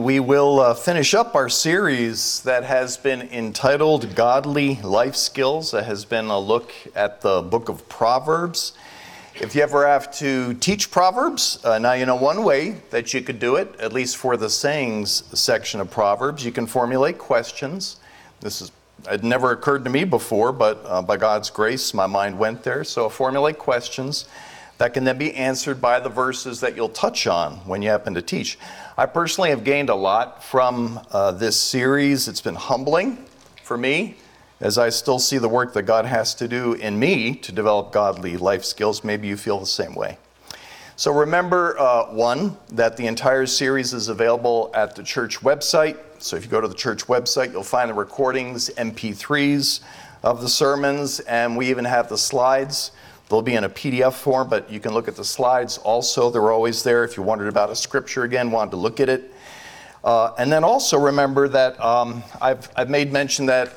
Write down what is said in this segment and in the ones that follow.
we will finish up our series that has been entitled Godly Life Skills. That has been a look at the book of Proverbs. If you ever have to teach Proverbs, now you know one way that you could do it, at least for the sayings section of Proverbs. You can formulate questions. It never occurred to me before, but by God's grace, my mind went there. So formulate questions that can then be answered by the verses that you'll touch on when you happen to teach. I personally have gained a lot from this series. It's been humbling for me as I still see the work that God has to do in me to develop godly life skills. Maybe you feel the same way. So remember, one, that the entire series is available at the church website. So if you go to the church website, you'll find the recordings, MP3s of the sermons, and we even have the slides. They'll be in a PDF form, but you can look at the slides also. They're always there if you wondered about a scripture again, wanted to look at it. And then also remember that I've made mention that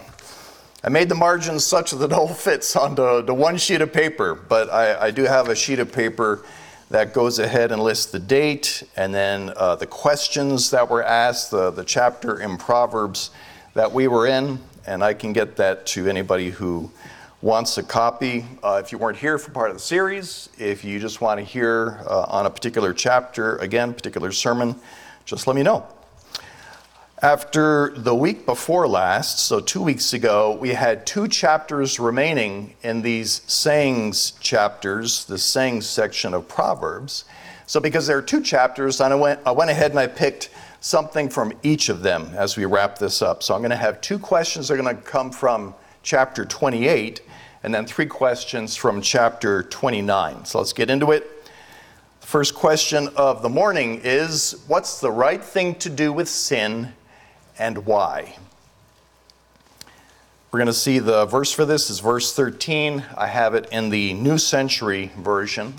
I made the margins such that it all fits onto the one sheet of paper, but I do have a sheet of paper that goes ahead and lists the date and then the questions that were asked, the chapter in Proverbs that we were in, and I can get that to anybody who wants a copy. If you weren't here for part of the series, if you just want to hear on a particular chapter, again, particular sermon, just let me know. After the week before last, so 2 weeks ago, we had 2 chapters remaining in these sayings chapters, the sayings section of Proverbs. So because there are 2 chapters, I went ahead and I picked something from each of them as we wrap this up. So I'm going to have 2 questions that are going to come from chapter 28, and then 3 questions from chapter 29. So let's get into it. The first question of the morning is, what's the right thing to do with sin and why? We're going to see the verse for this is verse 13. I have it in the New Century Version.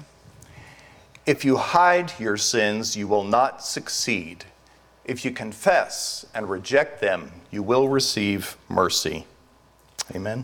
If you hide your sins, you will not succeed. If you confess and reject them, you will receive mercy. Amen.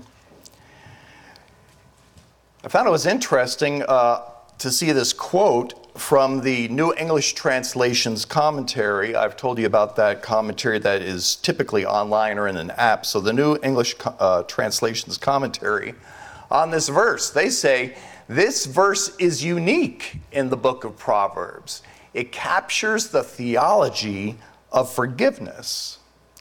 I found it was interesting to see this quote from the New English Translations commentary. I've told you about that commentary that is typically online or in an app. So the New English Translations commentary on this verse, they say, this verse is unique in the book of Proverbs. It captures the theology of forgiveness.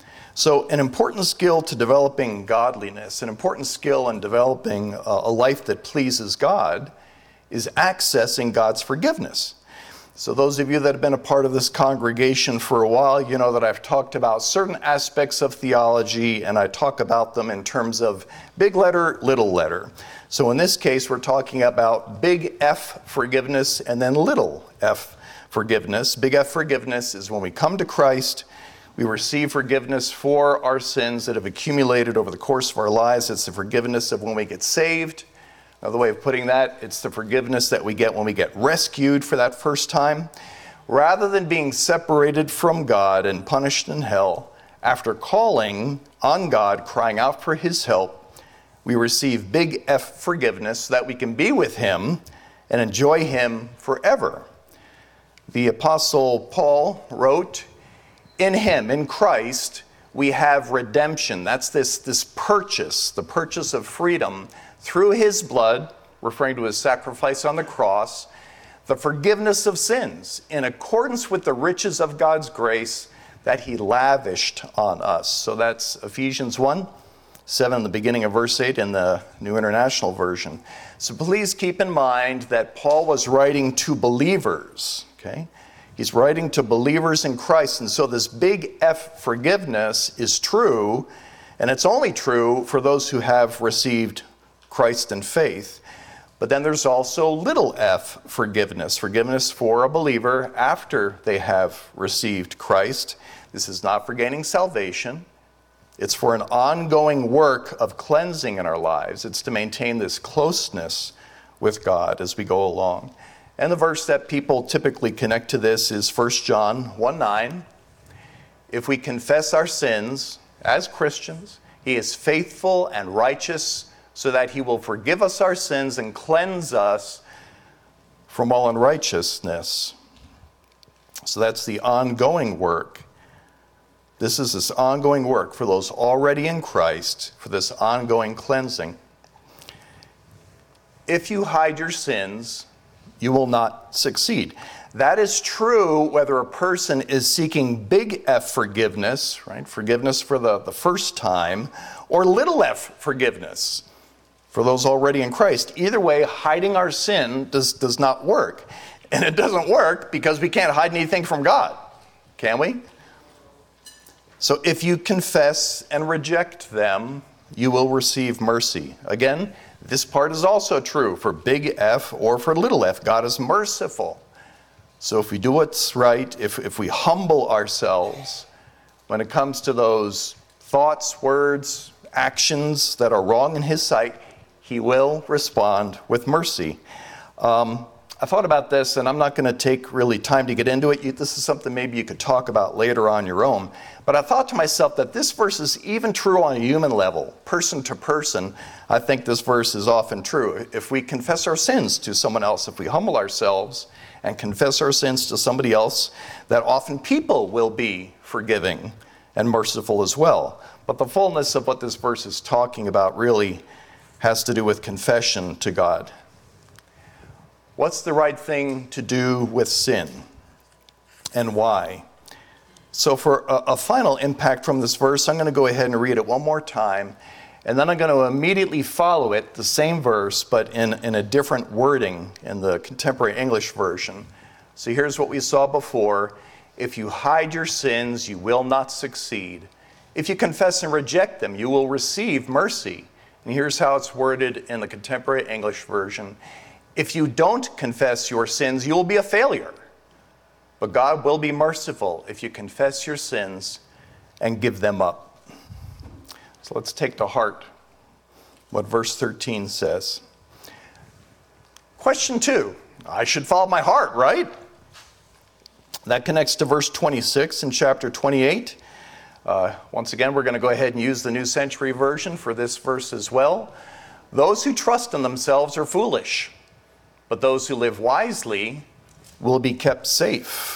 So an important skill to developing godliness, an important skill in developing a life that pleases God is accessing God's forgiveness. So those of you that have been a part of this congregation for a while, you know that I've talked about certain aspects of theology, and I talk about them in terms of big letter, little letter. So in this case, we're talking about big F forgiveness and then little f forgiveness. Big F forgiveness is when we come to Christ, we receive forgiveness for our sins that have accumulated over the course of our lives. It's the forgiveness of when we get saved. Another way of putting that, it's the forgiveness that we get when we get rescued for that first time. Rather than being separated from God and punished in hell, after calling on God, crying out for His help, we receive big F forgiveness so that we can be with Him and enjoy Him forever. The Apostle Paul wrote, in Him, in Christ, we have redemption. That's this purchase, the purchase of freedom through His blood, referring to His sacrifice on the cross, the forgiveness of sins in accordance with the riches of God's grace that He lavished on us. So that's Ephesians 1:7, the beginning of verse 8 in the New International Version. So please keep in mind that Paul was writing to believers, okay? He's writing to believers in Christ, and so this big F forgiveness is true, and it's only true for those who have received Christ in faith. But then there's also little f forgiveness, forgiveness for a believer after they have received Christ. This is not for gaining salvation. It's for an ongoing work of cleansing in our lives. It's to maintain this closeness with God as we go along. And the verse that people typically connect to this is 1 John 1:9. If we confess our sins as Christians, He is faithful and righteous so that He will forgive us our sins and cleanse us from all unrighteousness. So that's the ongoing work. This is this ongoing work for those already in Christ, for this ongoing cleansing. If you hide your sins, you will not succeed. That is true whether a person is seeking big F forgiveness, right? Forgiveness for the first time, or little f forgiveness for those already in Christ. Either way, hiding our sin does not work. And it doesn't work because we can't hide anything from God, can we? So if you confess and reject them, you will receive mercy. Again, this part is also true for big F or for little f. God is merciful. So if we do what's right, if we humble ourselves when it comes to those thoughts, words, actions that are wrong in his sight, he will respond with mercy. I thought about this, and I'm not going to take really time to get into it. This is something maybe you could talk about later on your own. But I thought to myself that this verse is even true on a human level, person to person. I think this verse is often true. If we confess our sins to someone else, if we humble ourselves and confess our sins to somebody else, that often people will be forgiving and merciful as well. But the fullness of what this verse is talking about really has to do with confession to God. What's the right thing to do with sin, and why? So for a final impact from this verse, I'm going to go ahead and read it one more time, and then I'm going to immediately follow it, the same verse, but in a different wording in the contemporary English version. So here's what we saw before. If you hide your sins, you will not succeed. If you confess and reject them, you will receive mercy. And here's how it's worded in the contemporary English version. If you don't confess your sins, you will be a failure. But God will be merciful if you confess your sins and give them up. So let's take to heart what verse 13 says. Question 2. I should follow my heart, right? That connects to verse 26 in chapter 28. Once again, we're going to go ahead and use the New Century Version for this verse as well. Those who trust in themselves are foolish, but those who live wisely will be kept safe.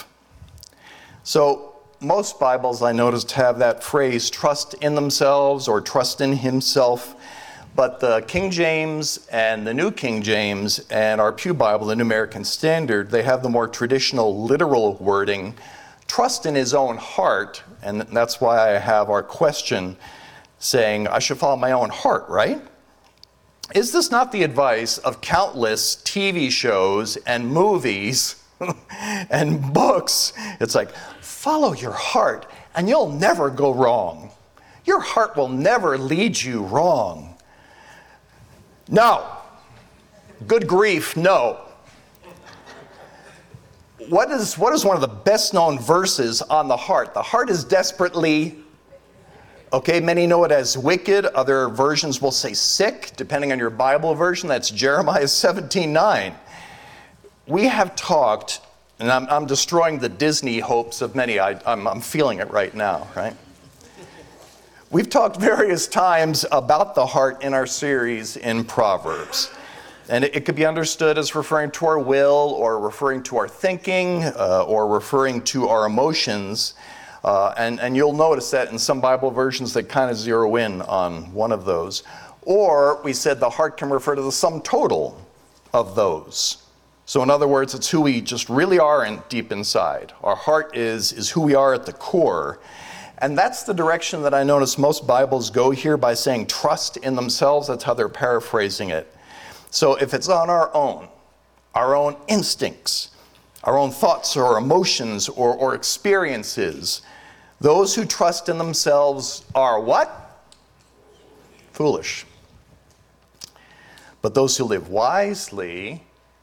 So most Bibles, I noticed, have that phrase, trust in themselves or trust in himself. But the King James and the New King James and our Pew Bible, the New American Standard, they have the more traditional literal wording, trust in his own heart. And that's why I have our question saying, I should follow my own heart, right? Is this not the advice of countless TV shows and movies and books? It's like, follow your heart and you'll never go wrong. Your heart will never lead you wrong. No. Good grief, no. What is one of the best known verses on the heart? The heart is desperately, okay, many know it as wicked. Other versions will say sick, depending on your Bible version. That's Jeremiah 17:9. We have talked, and I'm destroying the Disney hopes of many. I'm feeling it right now, right? We've talked various times about the heart in our series in Proverbs. And it could be understood as referring to our will, or referring to our thinking, or referring to our emotions. And you'll notice that in some Bible versions they kind of zero in on one of those. Or we said the heart can refer to the sum total of those. So in other words, it's who we just really are deep inside. Our heart is who we are at the core. And that's the direction that I notice most Bibles go here by saying trust in themselves. That's how they're paraphrasing it. So if it's on our own instincts, our own thoughts or emotions or experiences, those who trust in themselves are what? Foolish. But those who live wisely,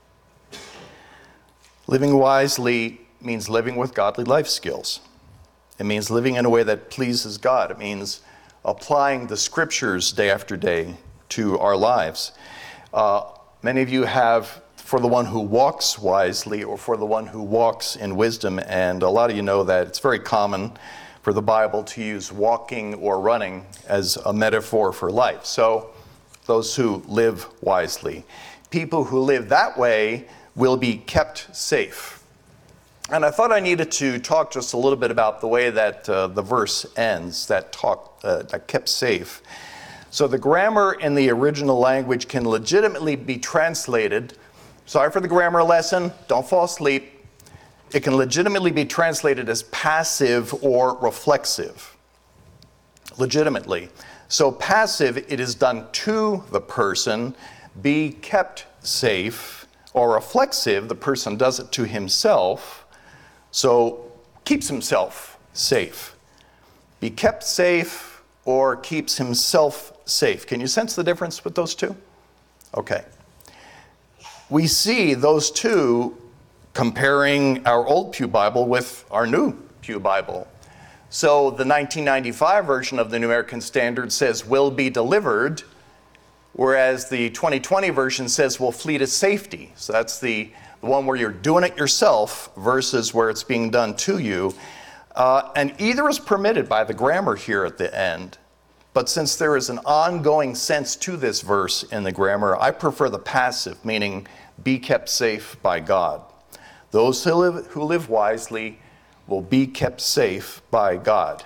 living wisely means living with godly life skills. It means living in a way that pleases God. It means applying the scriptures day after day to our lives. Many of you have for the one who walks wisely or for the one who walks in wisdom. And a lot of you know that it's very common for the Bible to use walking or running as a metaphor for life. So those who live wisely. People who live that way will be kept safe. And I thought I needed to talk just a little bit about the way that the verse ends, that kept safe. So the grammar in the original language can legitimately be translated, sorry for the grammar lesson, don't fall asleep. It can legitimately be translated as passive or reflexive. Legitimately. So passive, it is done to the person, be kept safe, or reflexive, the person does it to himself. So, keeps himself safe. Be kept safe or keeps himself safe. Can you sense the difference with those two? Okay. We see those two comparing our old Pew Bible with our new Pew Bible. So, the 1995 version of the New American Standard says, will be delivered, whereas the 2020 version says, will flee to safety. So, that's the one where you're doing it yourself versus where it's being done to you. And either is permitted by the grammar here at the end. But since there is an ongoing sense to this verse in the grammar, I prefer the passive, meaning be kept safe by God. Those who live wisely will be kept safe by God.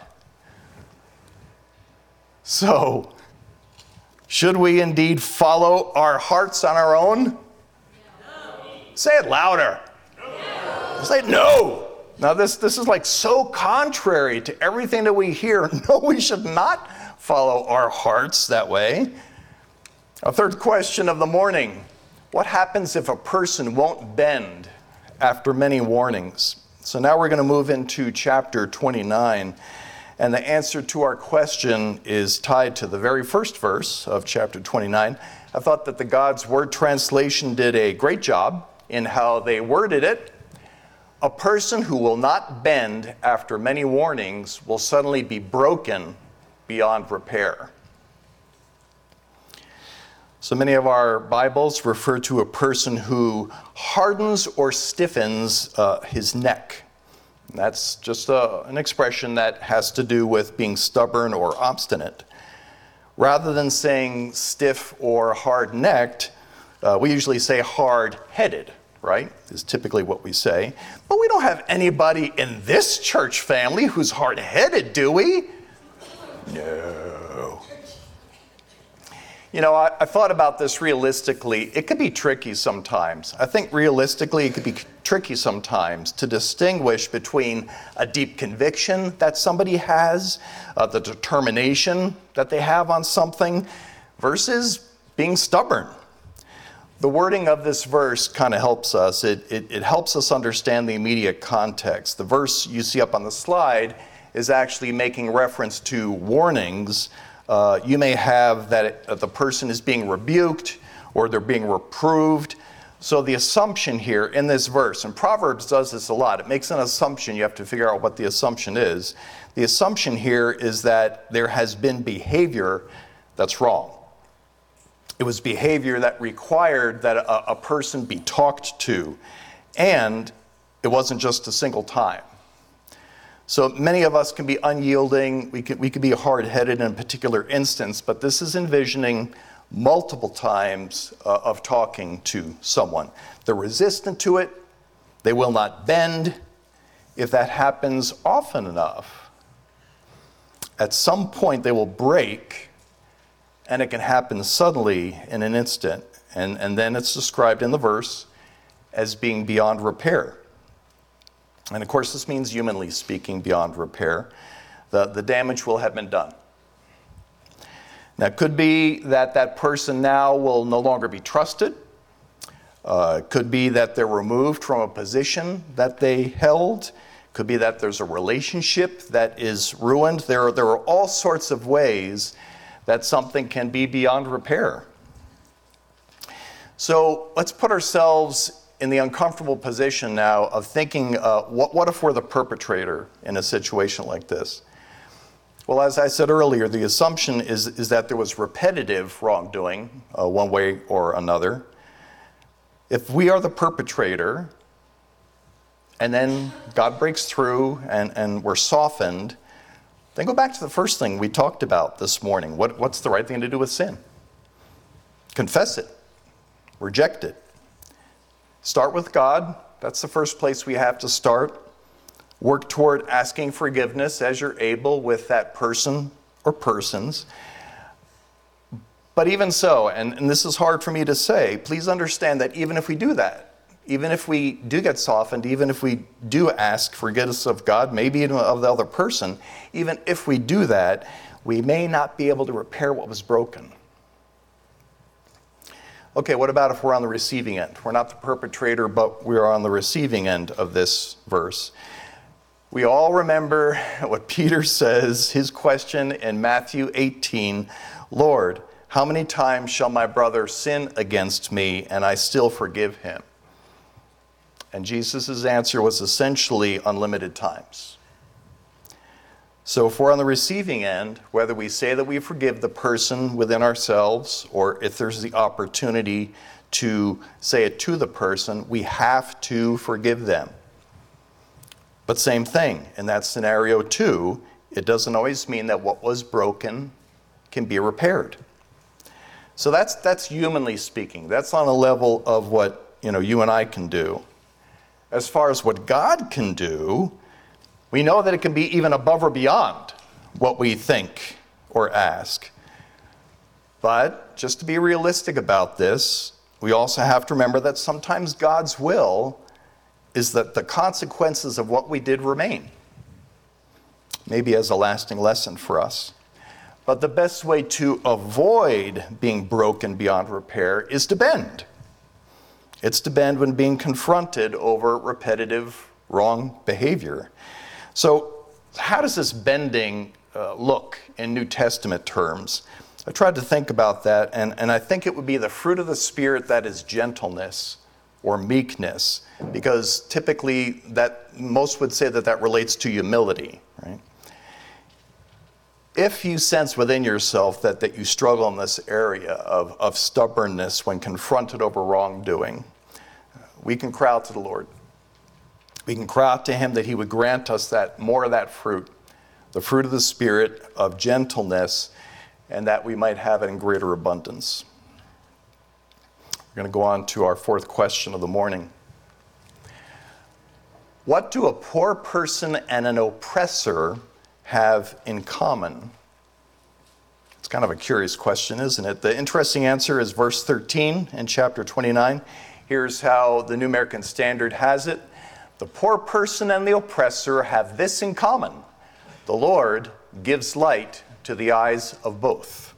So, should we indeed follow our hearts on our own? Say it louder. No. Say no. Now this is like so contrary to everything that we hear. No, we should not follow our hearts that way. A third question of the morning. What happens if a person won't bend after many warnings? So now we're going to move into chapter 29. And the answer to our question is tied to the very first verse of chapter 29. I thought that the God's Word translation did a great job in how they worded it. A person who will not bend after many warnings will suddenly be broken beyond repair. So many of our Bibles refer to a person who hardens or stiffens his neck. And that's just an expression that has to do with being stubborn or obstinate. Rather than saying stiff or hard-necked, we usually say hard-headed. Right, is typically what we say. But we don't have anybody in this church family who's hard-headed, do we? No. You know, I thought about this realistically. It could be tricky sometimes. I think realistically it could be tricky sometimes to distinguish between a deep conviction that somebody has, the determination that they have on something, versus being stubborn. The wording of this verse kind of helps us. It helps us understand the immediate context. The verse you see up on the slide is actually making reference to warnings. You may have that the person is being rebuked or they're being reproved. So the assumption here in this verse, and Proverbs does this a lot, it makes an assumption. You have to figure out what the assumption is. The assumption here is that there has been behavior that's wrong. It was behavior that required that a person be talked to, and it wasn't just a single time. So many of us can be unyielding, we could be hard-headed in a particular instance, but this is envisioning multiple times of talking to someone. They're resistant to it, they will not bend. If that happens often enough, at some point they will break. And it can happen suddenly in an instant. And then it's described in the verse as being beyond repair. And of course, this means, humanly speaking, beyond repair. The damage will have been done. Now, it could be that that person now will no longer be trusted. It could be that they're removed from a position that they held. It could be that there's a relationship that is ruined. There are all sorts of ways that something can be beyond repair. So let's put ourselves in the uncomfortable position now of thinking, what if we're the perpetrator in a situation like this? Well, as I said earlier, the assumption is that there was repetitive wrongdoing, one way or another. If we are the perpetrator, and then God breaks through and we're softened, then go back to the first thing we talked about this morning. What's the right thing to do with sin? Confess it. Reject it. Start with God, That's the first place we have to start. Work toward asking forgiveness as you're able with that person or persons. But even so, and this is hard for me to say, please understand that even if we do that, even if we do get softened, even if we do ask forgiveness of God, maybe even of the other person, even if we do that, we may not be able to repair what was broken. Okay, what about if we're on the receiving end? We're not the perpetrator, but we are on the receiving end of this verse. We all remember what Peter says, his question in Matthew 18, Lord, how many times shall my brother sin against me and I still forgive him? And Jesus' answer was essentially unlimited times. So if we're on the receiving end, whether we say that we forgive the person within ourselves or if there's the opportunity to say it to the person, we have to forgive them. But same thing, in that scenario too, it doesn't always mean that what was broken can be repaired. So that's humanly speaking. That's on a level of what you and I can do. As far as what God can do, we know that it can be even above or beyond what we think or ask. But just to be realistic about this, we also have to remember that sometimes God's will is that the consequences of what we did remain. Maybe as a lasting lesson for us. But the best way to avoid being broken beyond repair is to bend. It's to bend when being confronted over repetitive wrong behavior. So how does this bending look in New Testament terms? I tried to think about that, and I think it would be the fruit of the Spirit that is gentleness or meekness, because typically that most would say that relates to humility, right? If you sense within yourself that you struggle in this area of stubbornness when confronted over wrongdoing, we can cry out to the Lord. We can cry out to Him that He would grant us that more of that fruit, the fruit of the Spirit of gentleness, and that we might have it in greater abundance. We're going to go on to our fourth question of the morning. What do a poor person and an oppressor have in common? It's kind of a curious question, isn't it? The interesting answer is verse 13 in chapter 29. Here's how the New American Standard has it. The poor person and the oppressor have this in common. The Lord gives light to the eyes of both.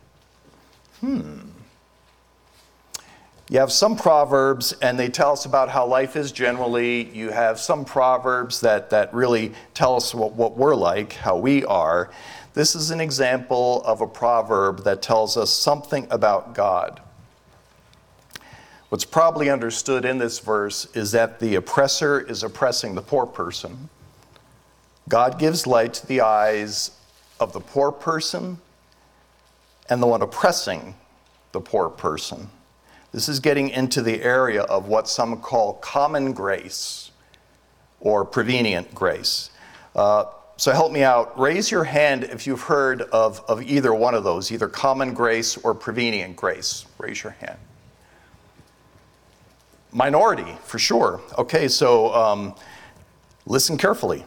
You have some proverbs, and they tell us about how life is generally. You have some proverbs that really tell us what we're like, how we are. This is an example of a proverb that tells us something about God. What's probably understood in this verse is that the oppressor is oppressing the poor person. God gives light to the eyes of the poor person and the one oppressing the poor person. This is getting into the area of what some call common grace or prevenient grace. So help me out. Raise your hand if you've heard of either one of those, either common grace or prevenient grace. Raise your hand. Minority, for sure. Okay, so listen carefully.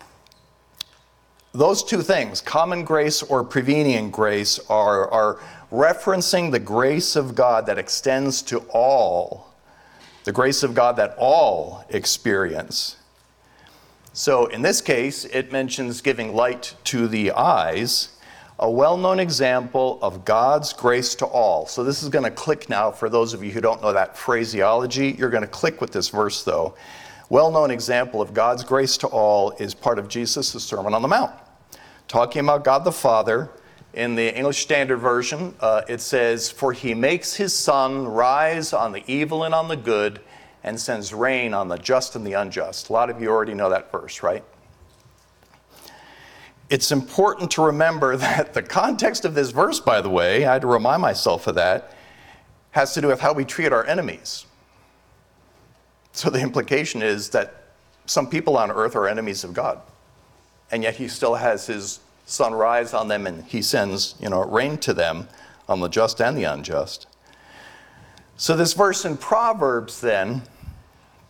Those two things, common grace or prevenient grace, are referencing the grace of God that extends to all, the grace of God that all experience. So in this case, it mentions giving light to the eyes, a well-known example of God's grace to all. So this is going to click now for those of you who don't know that phraseology. You're going to click with this verse, though. Well-known example of God's grace to all is part of Jesus' Sermon on the Mount. Talking about God the Father, in the English Standard Version, it says, "For he makes his sun rise on the evil and on the good, and sends rain on the just and the unjust." A lot of you already know that verse, right? It's important to remember that the context of this verse, by the way, I had to remind myself of that, has to do with how we treat our enemies. So the implication is that some people on earth are enemies of God, and yet he still has his sun rise on them, and he sends, rain to them on the just and the unjust. So this verse in Proverbs then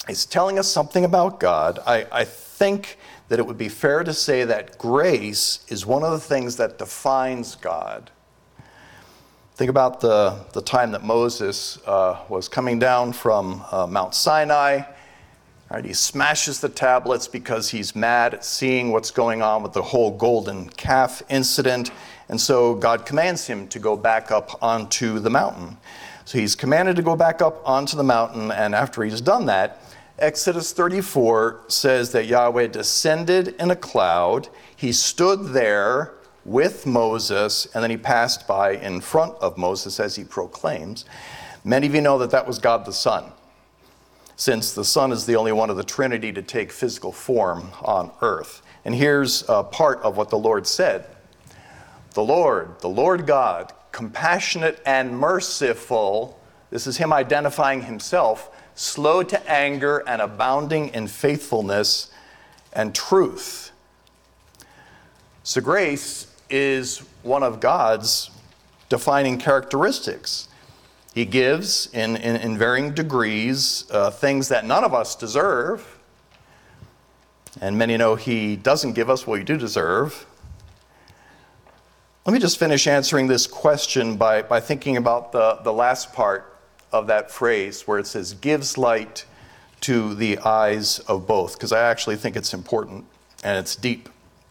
He's telling us something about God. I think that it would be fair to say that grace is one of the things that defines God. Think about the time that Moses was coming down from Mount Sinai. Right, he smashes the tablets because he's mad at seeing what's going on with the whole golden calf incident. And so God commands him to go back up onto the mountain. So he's commanded to go back up onto the mountain, and after he's done that, Exodus 34 says that Yahweh descended in a cloud. He stood there with Moses, and then he passed by in front of Moses as he proclaims. Many of you know that that was God the Son, since the Son is the only one of the Trinity to take physical form on earth. And here's part of what the Lord said. The Lord God, compassionate and merciful, this is him identifying himself, slow to anger and abounding in faithfulness and truth. So grace is one of God's defining characteristics. He gives in varying degrees things that none of us deserve. And many know he doesn't give us what we do deserve. Let me just finish answering this question by thinking about the last part of that phrase where it says, gives light to the eyes of both, because I actually think it's important and it's deep.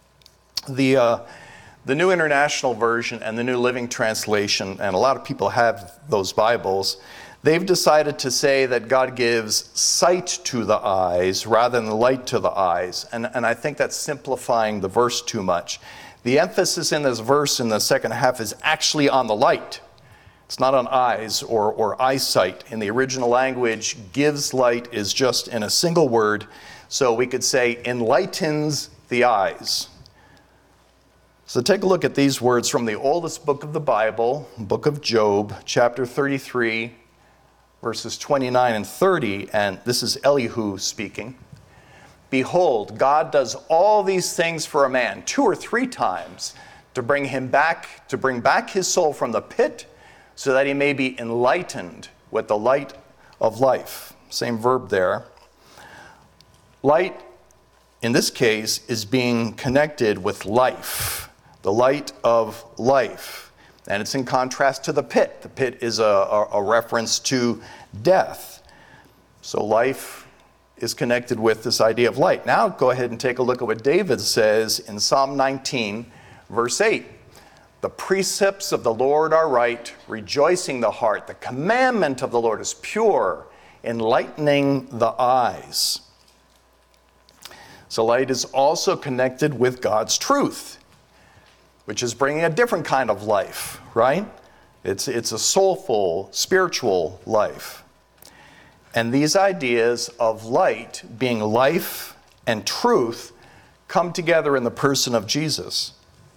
The New International Version and the New Living Translation, and a lot of people have those Bibles, they've decided to say that God gives sight to the eyes rather than light to the eyes. And I think that's simplifying the verse too much. The emphasis in this verse in the second half is actually on the light. It's not on eyes or eyesight. In the original language, gives light is just in a single word. So we could say enlightens the eyes. So take a look at these words from the oldest book of the Bible, book of Job, chapter 33, verses 29 and 30. And this is Elihu speaking. Behold, God does all these things for a man 2 or 3 times to bring back his soul from the pit, so that he may be enlightened with the light of life. Same verb there. Light, in this case, is being connected with life, the light of life. And it's in contrast to the pit. The pit is a reference to death. So life is connected with this idea of light. Now go ahead and take a look at what David says in Psalm 19, verse 8. The precepts of the Lord are right, rejoicing the heart. The commandment of the Lord is pure, enlightening the eyes. So light is also connected with God's truth, which is bringing a different kind of life, right? It's a soulful, spiritual life. And these ideas of light being life and truth come together in the person of Jesus.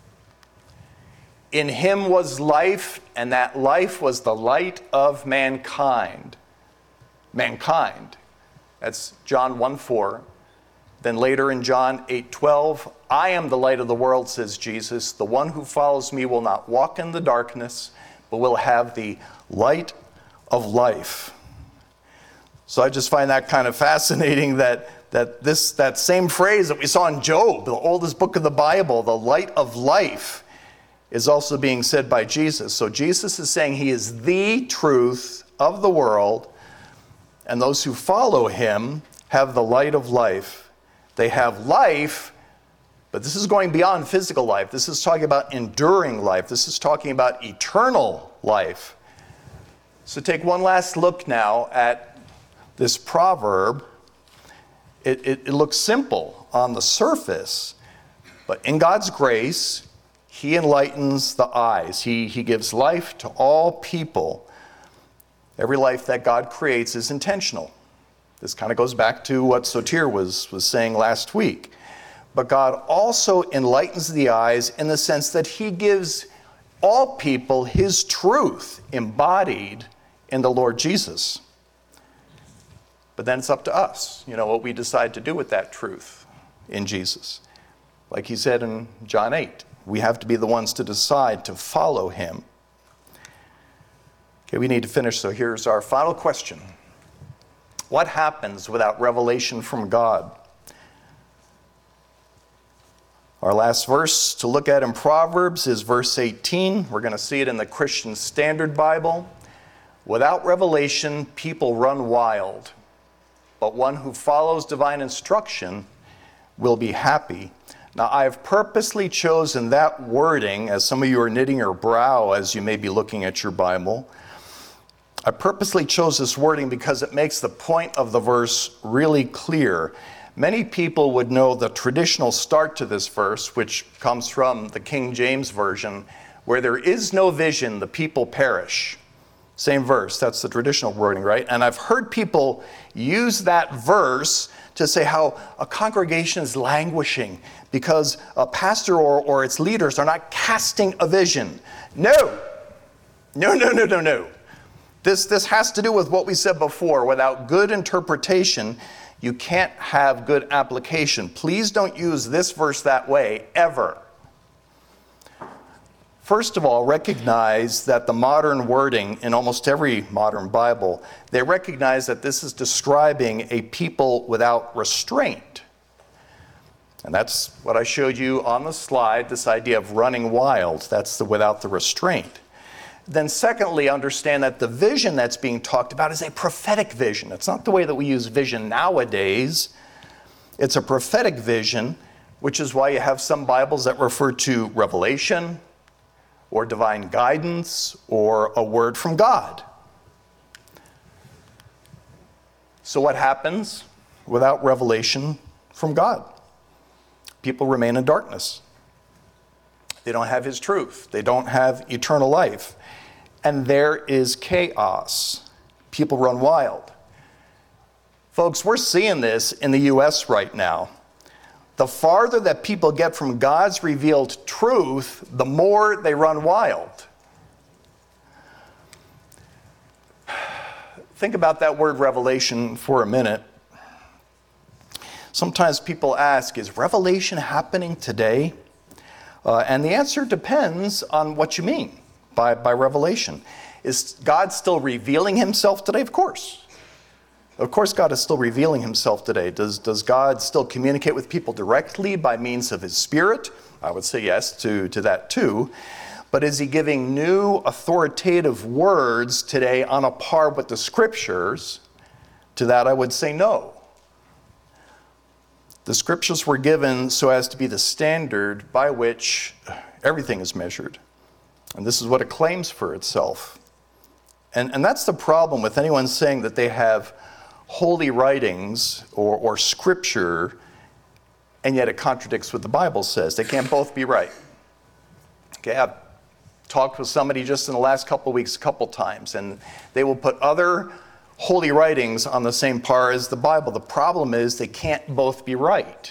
In him was life, and that life was the light of mankind. Mankind. That's John 1:4. Then later in John 8:12, I am the light of the world, says Jesus. The one who follows me will not walk in the darkness, but will have the light of life. So I just find that kind of fascinating that same phrase that we saw in Job, the oldest book of the Bible, the light of life, is also being said by Jesus. So Jesus is saying he is the truth of the world, and those who follow him have the light of life. They have life, but this is going beyond physical life. This is talking about enduring life. This is talking about eternal life. So take one last look now at this proverb. It looks simple on the surface, but in God's grace, he enlightens the eyes. He gives life to all people. Every life that God creates is intentional. This kind of goes back to what Sotir was saying last week. But God also enlightens the eyes in the sense that he gives all people his truth embodied in the Lord Jesus. But then it's up to us, what we decide to do with that truth in Jesus. Like he said in John 8. We have to be the ones to decide to follow him. Okay, we need to finish, so here's our final question. What happens without revelation from God? Our last verse to look at in Proverbs is verse 18. We're going to see it in the Christian Standard Bible. Without revelation, people run wild, but one who follows divine instruction will be happy. Now, I have purposely chosen that wording, as some of you are knitting your brow as you may be looking at your Bible. I purposely chose this wording because it makes the point of the verse really clear. Many people would know the traditional start to this verse, which comes from the King James Version, where there is no vision, the people perish. Same verse, that's the traditional wording, right? And I've heard people use that verse to say how a congregation is languishing because a pastor or its leaders are not casting a vision. No. This has to do with what we said before. Without good interpretation, you can't have good application. Please don't use this verse that way, ever. First of all, recognize that the modern wording in almost every modern Bible, they recognize that this is describing a people without restraint. And that's what I showed you on the slide, this idea of running wild. That's the without the restraint. Then secondly, understand that the vision that's being talked about is a prophetic vision. It's not the way that we use vision nowadays. It's a prophetic vision, which is why you have some Bibles that refer to revelation or divine guidance or a word from God. So what happens without revelation from God? People remain in darkness. They don't have His truth. They don't have eternal life. And there is chaos. People run wild. Folks, we're seeing this in the U.S. right now. The farther that people get from God's revealed truth, the more they run wild. Think about that word revelation for a minute. Sometimes people ask, is revelation happening today? And the answer depends on what you mean by revelation. Is God still revealing Himself today? Of course. Of course God is still revealing Himself today. Does God still communicate with people directly by means of His Spirit? I would say yes to that too. But is He giving new authoritative words today on a par with the Scriptures? To that I would say no. The Scriptures were given so as to be the standard by which everything is measured. And this is what it claims for itself. And that's the problem with anyone saying that they have holy writings or Scripture, and yet it contradicts what the Bible says. They can't both be right. Okay, I've talked with somebody just in the last couple of weeks a couple times, and they will put other holy writings on the same par as the Bible. The problem is they can't both be right.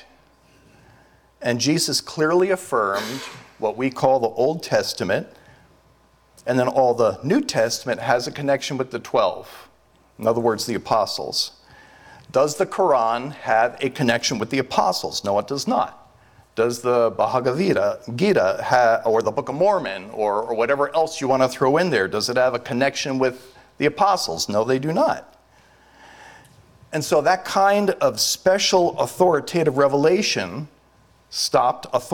And Jesus clearly affirmed what we call the Old Testament, and then all the New Testament has a connection with the 12. In other words, the apostles. Does the Quran have a connection with the apostles? No, it does not. Does the Bhagavad Gita have, or the Book of Mormon, or whatever else you want to throw in there, does it have a connection with the apostles? No, they do not. And so that kind of special authoritative revelation stopped with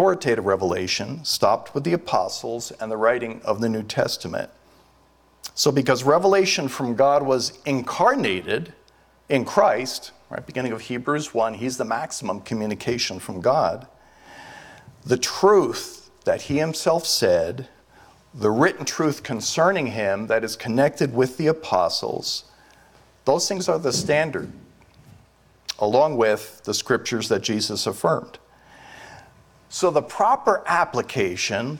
the apostles and the writing of the New Testament. So because revelation from God was incarnated in Christ, right, beginning of Hebrews 1, He's the maximum communication from God. The truth that He Himself said, the written truth concerning Him that is connected with the apostles, those things are the standard, along with the Scriptures that Jesus affirmed. So the proper application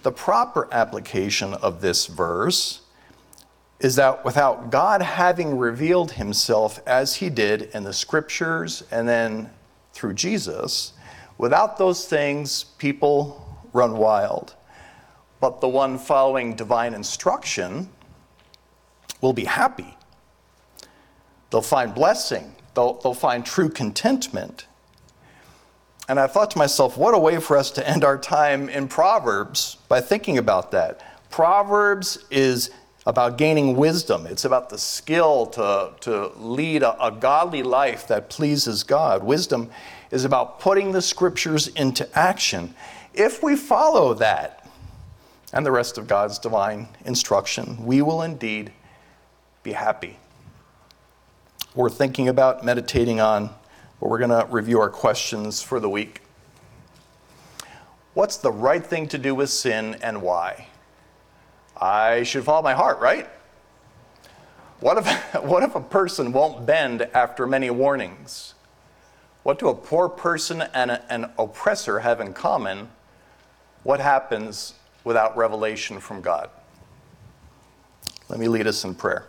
of this verse is that without God having revealed Himself as He did in the Scriptures and then through Jesus, without those things, people run wild. But the one following divine instruction will be happy. They'll find blessing. They'll find true contentment. And I thought to myself, what a way for us to end our time in Proverbs by thinking about that. Proverbs is about gaining wisdom. It's about the skill to lead a godly life that pleases God. Wisdom is about putting the scriptures into action. If we follow that and the rest of God's divine instruction, we will indeed be happy. We're thinking about meditating on, but we're going to review our questions for the week. What's the right thing to do with sin and why? I should follow my heart, right? What if a person won't bend after many warnings? What do a poor person and an oppressor have in common? What happens without revelation from God? Let me lead us in prayer.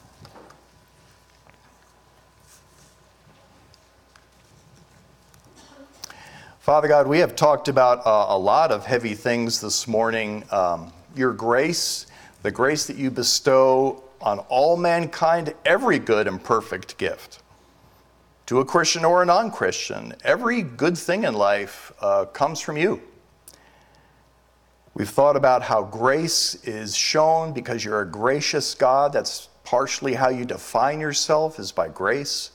Father God, we have talked about a lot of heavy things this morning. Your grace, the grace that you bestow on all mankind, every good and perfect gift. To a Christian or a non-Christian, every good thing in life comes from you. We've thought about how grace is shown because you're a gracious God. That's partially how you define yourself, is by grace.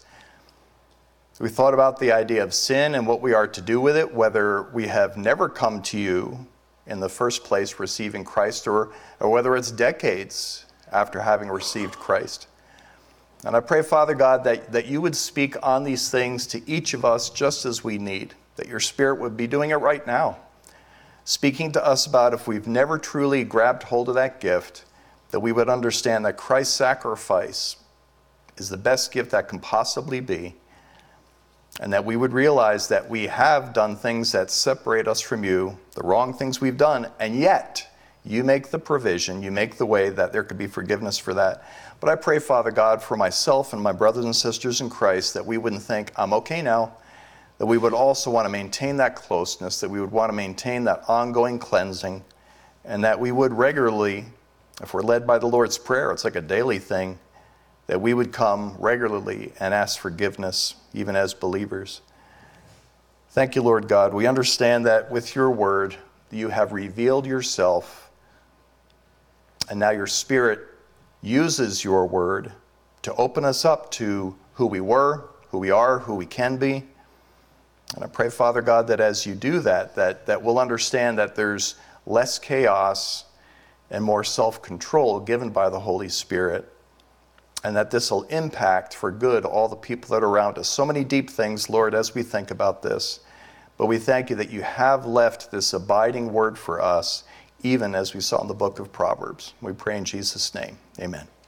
We thought about the idea of sin and what we are to do with it, whether we have never come to you in the first place receiving Christ, or whether it's decades after having received Christ. And I pray, Father God, that you would speak on these things to each of us just as we need, that your Spirit would be doing it right now, speaking to us about if we've never truly grabbed hold of that gift, that we would understand that Christ's sacrifice is the best gift that can possibly be, and that we would realize that we have done things that separate us from you, the wrong things we've done, and yet you make the provision, you make the way that there could be forgiveness for that. But I pray, Father God, for myself and my brothers and sisters in Christ, that we wouldn't think, I'm okay now, that we would also want to maintain that closeness, that we would want to maintain that ongoing cleansing, and that we would regularly, if we're led by the Lord's Prayer, it's like a daily thing, that we would come regularly and ask forgiveness, even as believers. Thank you, Lord God. We understand that with your word, you have revealed yourself, and now your Spirit uses your word to open us up to who we were, who we are, who we can be. And I pray, Father God, that as you do that we'll understand that there's less chaos and more self-control given by the Holy Spirit, and that this will impact for good all the people that are around us. So many deep things, Lord, as we think about this. But we thank you that you have left this abiding word for us, even as we saw in the book of Proverbs. We pray in Jesus' name. Amen.